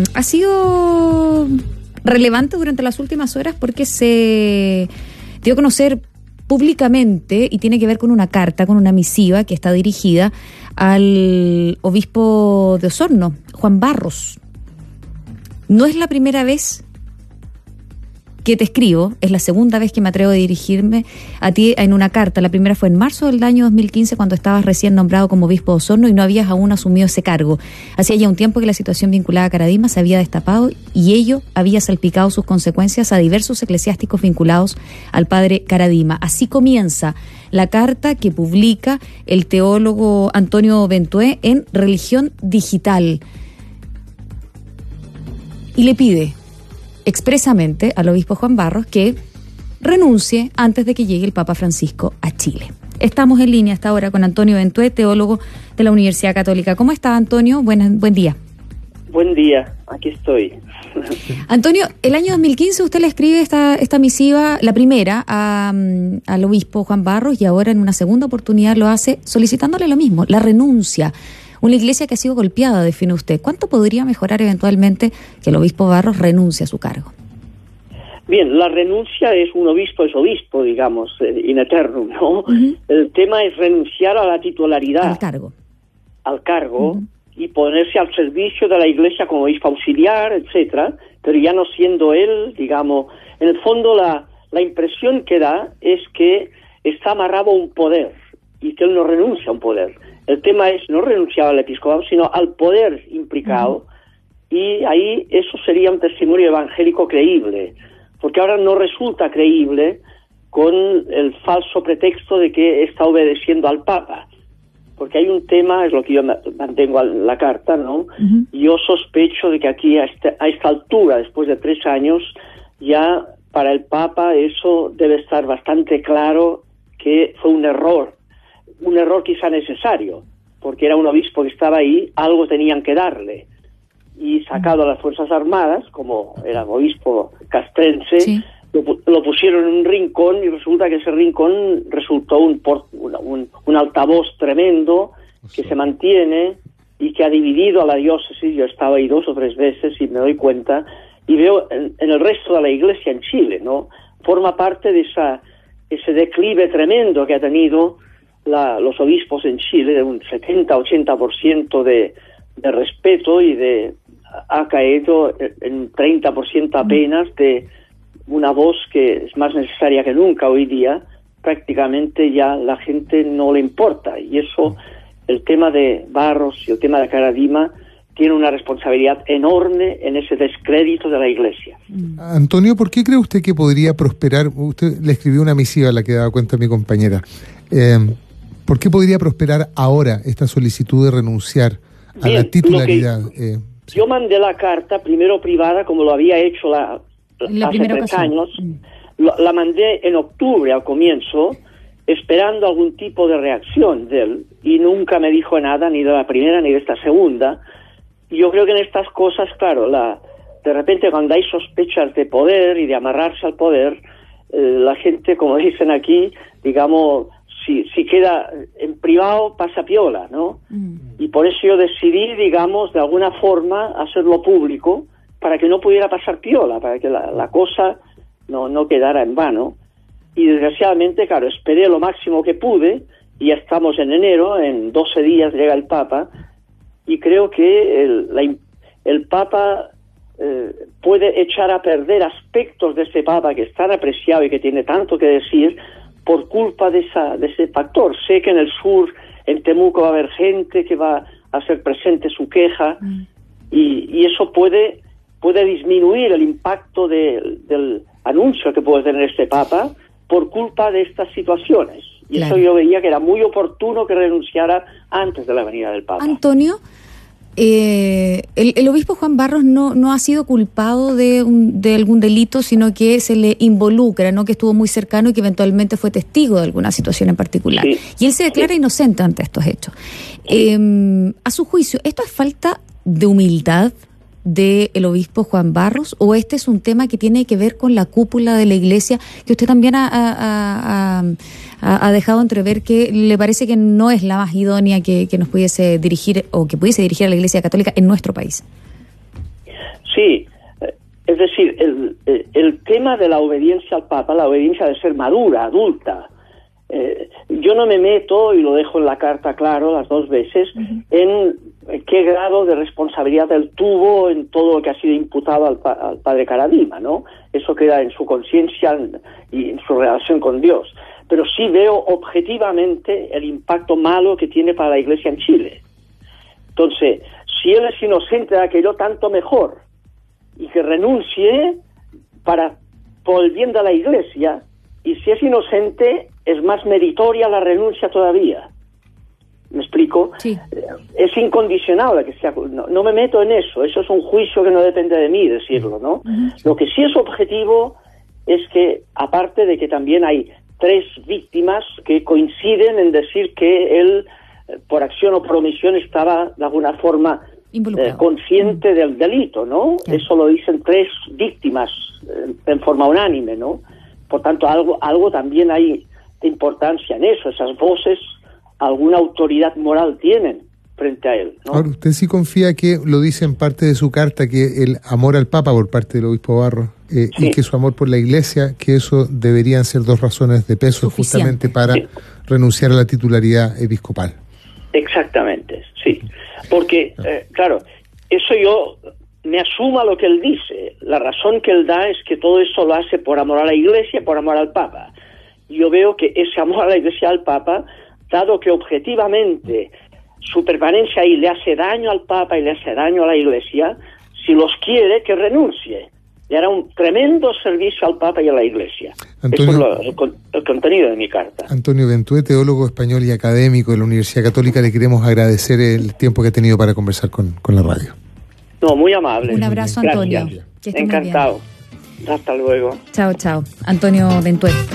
ha sido relevante durante las últimas horas porque se dio a conocer públicamente y tiene que ver con una carta, con una misiva que está dirigida al obispo de Osorno, Juan Barros. No es la primera vez que te escribo, es la segunda vez que me atrevo a dirigirme a ti en una carta. La primera fue en marzo del año 2015, cuando estabas recién nombrado como obispo de Osorno y no habías aún asumido ese cargo. Hacía ya un tiempo que la situación vinculada a Caradima se había destapado y ello había salpicado sus consecuencias a diversos eclesiásticos vinculados al padre Caradima. Así comienza la carta que publica el teólogo Antonio Bentué en Religión Digital. Y le pide expresamente al obispo Juan Barros que renuncie antes de que llegue el Papa Francisco a Chile. Estamos en línea hasta ahora con Antonio Bentué, teólogo de la Universidad Católica. ¿Cómo está, Antonio? Buen día. Buen día, aquí estoy. Antonio, el año 2015 usted le escribe esta misiva, la primera, al obispo Juan Barros, y ahora en una segunda oportunidad lo hace solicitándole lo mismo, la renuncia. Una iglesia que ha sido golpeada, define usted. ¿Cuánto podría mejorar eventualmente que el obispo Barros renuncie a su cargo? Bien, la renuncia es obispo, digamos, in eternum, ¿no? Uh-huh. El tema es renunciar a la titularidad. Al cargo, uh-huh. Y ponerse al servicio de la iglesia como obispo auxiliar, etcétera, pero ya no siendo él, digamos, en el fondo la impresión que da es que está amarrado a un poder y que él no renuncia a un poder. El tema es no renunciar al episcopado, sino al poder implicado, y ahí eso sería un testimonio evangélico creíble, porque ahora no resulta creíble con el falso pretexto de que está obedeciendo al Papa, porque hay un tema, es lo que yo mantengo en la carta, ¿no? Uh-huh. Yo sospecho de que aquí a esta altura, después de 3 años, ya para el Papa eso debe estar bastante claro que fue un error quizá necesario, porque era un obispo que estaba ahí, algo tenían que darle, y sacado a las Fuerzas Armadas, como era obispo castrense, sí. Lo pusieron en un rincón, y resulta que ese rincón resultó un altavoz tremendo que se mantiene y que ha dividido a la diócesis. Yo estaba ahí 2 o 3 veces y me doy cuenta, y veo en el resto de la iglesia en Chile, ¿no? Forma parte de ese declive tremendo que ha tenido los obispos en Chile, de un 70-80% de respeto, y ha caído en un 30% apenas de una voz que es más necesaria que nunca hoy día. Prácticamente ya la gente no le importa, y eso, el tema de Barros y el tema de Caradima tiene una responsabilidad enorme en ese descrédito de la Iglesia. Antonio, ¿por qué cree usted que podría prosperar? Usted le escribió una misiva a la que daba cuenta mi compañera. ¿Por qué podría prosperar ahora esta solicitud de renunciar a la titularidad? Yo mandé la carta, primero privada, como lo había hecho hace 3 años. La mandé en octubre al comienzo, esperando algún tipo de reacción de él, y nunca me dijo nada, ni de la primera ni de esta segunda. Y yo creo que en estas cosas, claro, de repente cuando hay sospechas de poder y de amarrarse al poder, la gente, como dicen aquí, digamos, si queda en privado, pasa piola, ¿no? Y por eso yo decidí, digamos, de alguna forma hacerlo público, para que no pudiera pasar piola, para que la cosa no quedara en vano. Y desgraciadamente, claro, esperé lo máximo que pude, y ya estamos en enero, en 12 días llega el Papa, y creo que el Papa puede echar a perder aspectos de ese Papa que es tan apreciado y que tiene tanto que decir, por culpa de ese factor. Sé que en el sur, en Temuco, va a haber gente que va a hacer presente su queja, y eso puede disminuir el impacto del anuncio que puede tener este Papa por culpa de estas situaciones. Y claro, eso yo veía que era muy oportuno que renunciara antes de la venida del Papa. Antonio, el obispo Juan Barros no ha sido culpado de algún delito, sino que se le involucra, ¿no? Que estuvo muy cercano y que eventualmente fue testigo de alguna situación en particular. Sí. Y él se declara inocente ante estos hechos. A su juicio, ¿esto es falta de humildad del obispo Juan Barros, o este es un tema que tiene que ver con la cúpula de la Iglesia, que usted también ha dejado entrever que le parece que no es la más idónea que nos pudiese dirigir, o que pudiese dirigir a la Iglesia Católica en nuestro país? Sí, es decir, el tema de la obediencia al Papa, la obediencia de ser madura, adulta, yo no me meto, y lo dejo en la carta claro las dos veces, en qué grado de responsabilidad él tuvo en todo lo que ha sido imputado al padre Karadima, ¿no? Eso queda en su conciencia y en su relación con Dios. Pero sí veo objetivamente el impacto malo que tiene para la Iglesia en Chile. Entonces, si él es inocente de aquello, tanto mejor. Y que renuncie por el bien de la Iglesia, y si es inocente, es más meritoria la renuncia todavía. ¿Me explico? Sí. Es incondicional que sea. No me meto en eso. Eso es un juicio que no depende de mí decirlo, ¿no? Lo que sí es objetivo es que, aparte de que también hay 3 víctimas que coinciden en decir que él, por acción o por omisión, estaba de alguna forma consciente del delito, ¿no? Sí. Eso lo dicen 3 víctimas en forma unánime, ¿no? Por tanto, algo también hay de importancia en eso. Esas voces, alguna autoridad moral tienen frente a él, ¿no? Ahora, ¿usted sí confía que, lo dice en parte de su carta, que el amor al Papa por parte del obispo Barros sí, y que su amor por la Iglesia, que eso deberían ser 2 razones de peso justamente para renunciar a la titularidad episcopal? Exactamente, sí. Porque, claro, eso yo me asumo a lo que él dice. La razón que él da es que todo eso lo hace por amor a la Iglesia, por amor al Papa. Yo veo que ese amor a la Iglesia y al Papa, dado que objetivamente su permanencia ahí le hace daño al Papa y le hace daño a la Iglesia, si los quiere, que renuncie. Le hará un tremendo servicio al Papa y a la Iglesia. Antonio, eso es el contenido de mi carta. Antonio Ventué, teólogo español y académico de la Universidad Católica, le queremos agradecer el tiempo que ha tenido para conversar con la radio. No, muy amable. Un abrazo, Antonio. Encantado. Hasta luego. Chao, chao. Antonio Ventué.